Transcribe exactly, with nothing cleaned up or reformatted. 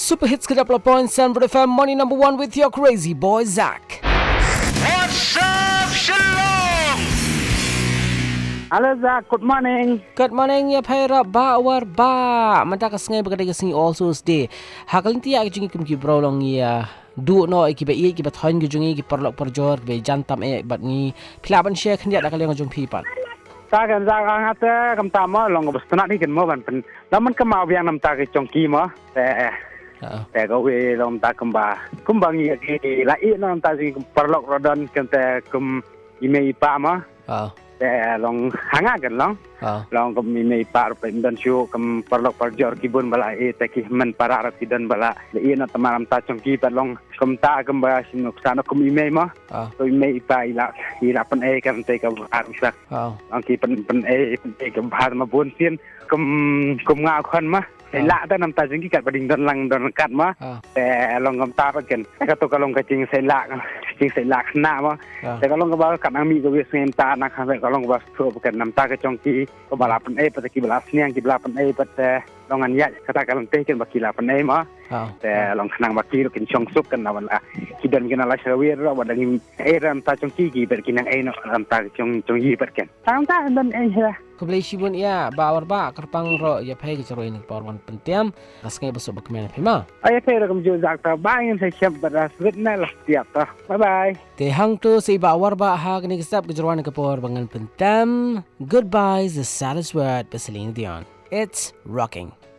Super Hits ke dua puluh point sembilan F M, Money number one with your crazy boy Zach. What's up, Shalom? Hello Zach, good morning. Good morning ya phaira ba war ba. Manta ka sngai bagade ka singi also day. Hakalin tiya ka jingi kum ki brolong ya. Du no ki be i ki be thon ki jungi ki perlok perjor be jantam e bat ni philaban share khandia da ka leng jong people. ตากันจากอาเตกำตามอลองกับสนับนี่กันเมื่อวันเป็นแล้วมันก็มาเวียงน้ำตากับจงกีมั้แต่แต่ก็เวลองตากำบาคุมบางอย่างที่ละเอียดน้ำตาสิปลอกระดันกันแต่คุมอีเมย์ปามะแต่ลองหางกันลองลองก็มีเมย์ปาเป็นดันชูคุมปลอกปลจอร์กิบุนบลาเอแต่ที่มันปาราติดันบลาละเอียดน้ำตาน้ำตาจงกีแต่ลองคุมตากำบาสินุกสานคุมอีเมย์มั้ตัวอีเมย์ปาอีละอีละเป็นเอกันแต่กับอาริสักบางทีเป็นเป็นเอเป็นเอกับพามาบุญเสียนคุมคุมงาคนมะไอ้ละแต่น้ำตาจงกีกัดประดิ่งดันลังดันกัดมะแต่ลองกำตาไปกันแต่ก็ตัวก็ลงกระจิงใส่ละจริงใส่ละขนาดมะแต่ก็ลองกับว่ากับน้ำมีก็เวียนตานะครับแต่ก็ลองกับว่าทั่วไปกันน้ำตาก็จงกีก็บาลาเป็นเอปัตตกีบาลาเนียงกีบาลาเป็นเอปัตแต่ลองอันยะกระตากำลังเตะกันบักกีฬาเป็นเอมะแต่ลองขนังบักกีเรากินชงซุปกันนะวันละกินเดินกินอะไรเชลวีเราวันนี้เอน้ำตาจงกีกีเป็นกินยังเอเนาะน้ำตาจงจงยีเป็นกันน้ำตาเดินเอใช่ไหม Kublai shibun ya bawar ba kerpang ro ya phay ke charo ini porwan pentiam kasngai baso bakmen phima ay phay ro kamju zakta bain se chep badas witna la tiap ta bye bye te hang to sei bawar ba ha kini kesap ke jarwan ke por bangan pentam. Goodbye is the saddest word peseling dion. It's rocking.